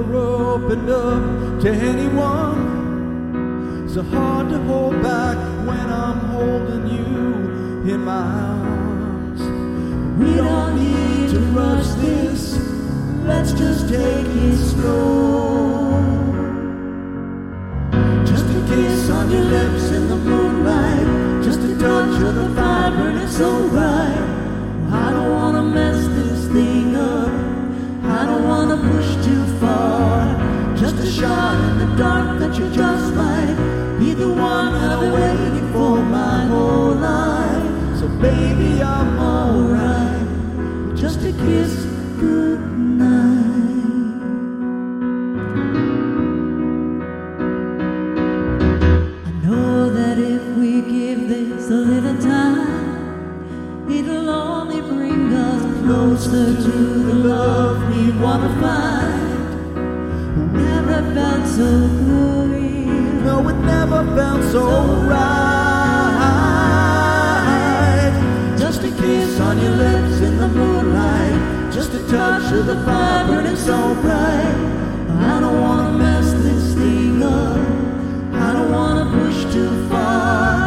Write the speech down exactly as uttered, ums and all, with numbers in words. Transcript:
never opened up to anyone. So hard to hold back when I'm holding you in my arms. We don't need to rush this, let's just take it slow. Just a kiss on your lips in the moonlight, just a touch of the fire burning so bright. I don't wanna mess this thing up, I don't wanna push too far. Just a shot in the dark that you just might be the one that I'm waiting for my whole life. So baby, I'm alright, just a kiss goodnight. I know that if we give this a little time, it'll only bring us closer to the love we wanna find. Never felt so good, no, it never felt so right. Just a kiss on your lips in the moonlight, just a touch of the fire burning so bright. I don't wanna mess this thing up, I don't wanna push too far.